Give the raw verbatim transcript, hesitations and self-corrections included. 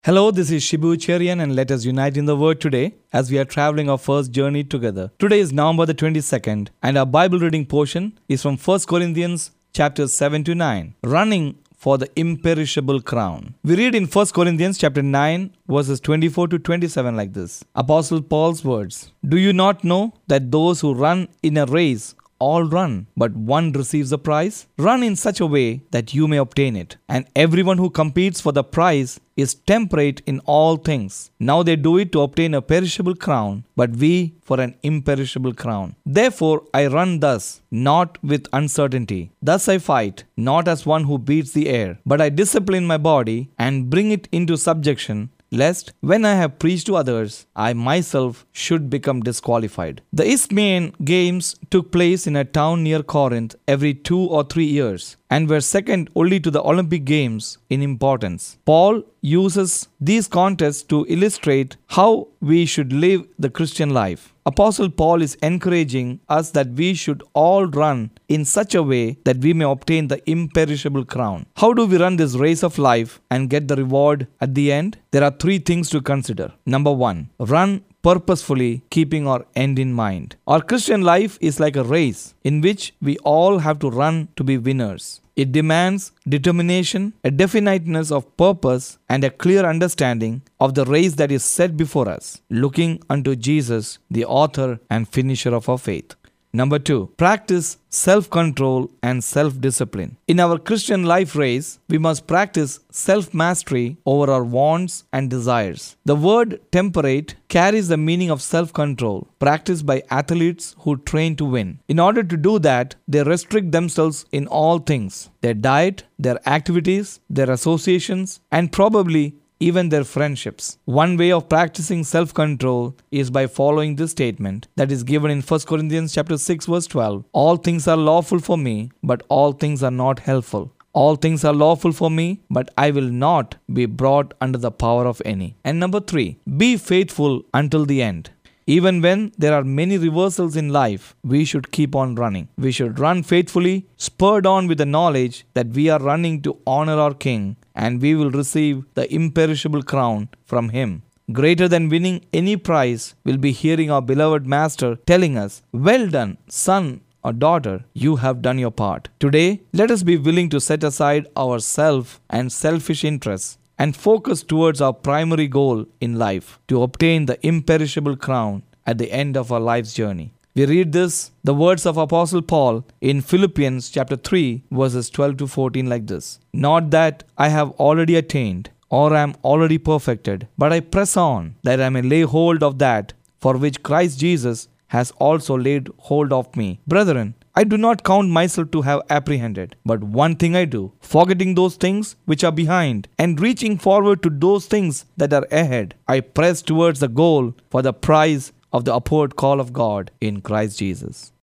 Hello, this is Shibu Cherian and let us unite in the Word today as we are traveling our first journey together. Today is November the twenty-second and our Bible reading portion is from First Corinthians chapters seven to nine, running for the imperishable crown. We read in First Corinthians chapter nine verses twenty-four to twenty-seven like this. Apostle Paul's words, "Do you not know that those who run in a race all run, but one receives the prize? Run in such a way that you may obtain it. And everyone who competes for the prize is temperate in all things. Now they do it to obtain a perishable crown, but we for an imperishable crown. Therefore I run thus, not with uncertainty. Thus I fight, not as one who beats the air, but I discipline my body and bring it into subjection, lest when I have preached to others, I myself should become disqualified." The Isthmian Games took place in a town near Corinth every two or three years and were second only to the Olympic Games in importance. Paul uses these contests to illustrate how we should live the Christian life. Apostle Paul is encouraging us that we should all run in such a way that we may obtain the imperishable crown. How do we run this race of life and get the reward at the end? There are three things to consider. Number one, run purposefully, keeping our end in mind. Our Christian life is like a race in which we all have to run to be winners. It demands determination, a definiteness of purpose, and a clear understanding of the race that is set before us, looking unto Jesus, the author and finisher of our faith. Number two, practice self-control and self-discipline. In our Christian life race, we must practice self-mastery over our wants and desires. The word temperate carries the meaning of self-control, practiced by athletes who train to win. In order to do that, they restrict themselves in all things: their diet, their activities, their associations, and probably even their friendships. One way of practicing self-control is by following this statement that is given in First Corinthians chapter six verse twelve. "All things are lawful for me, but all things are not helpful. All things are lawful for me, but I will not be brought under the power of any." And number three, be faithful until the end. Even when there are many reversals in life, we should keep on running. We should run faithfully, spurred on with the knowledge that we are running to honor our King, and we will receive the imperishable crown from Him. Greater than winning any prize will be hearing our beloved Master telling us, "Well done, son or daughter, you have done your part." Today, let us be willing to set aside our self and selfish interests and focus towards our primary goal in life, to obtain the imperishable crown at the end of our life's journey. We read this, the words of Apostle Paul in Philippians chapter three verses twelve to fourteen like this. "Not that I have already attained or am already perfected, but I press on that I may lay hold of that for which Christ Jesus has also laid hold of me. Brethren, I do not count myself to have apprehended, but one thing I do, forgetting those things which are behind and reaching forward to those things that are ahead, I press towards the goal for the prize of the upward call of God in Christ Jesus."